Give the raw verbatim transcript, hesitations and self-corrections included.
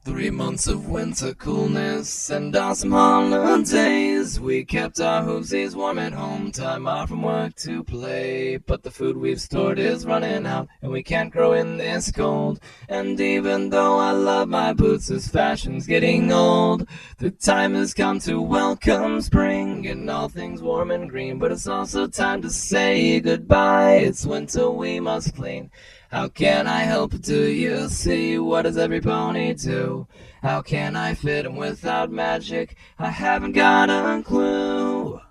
Three months of winter coolness and awesome holidays. We kept our hoosies warm at home, time off from work to play. But the food we've stored is running out, and we can't grow in this cold. And even though I love my boots, this fashion's getting old. The time has come to welcome spring and all things warm and green. But it's also time to say goodbye. It's winter, we must clean. How can I help? Do you see? What does every pony do? How can I fit 'em without magic? I haven't got a clue.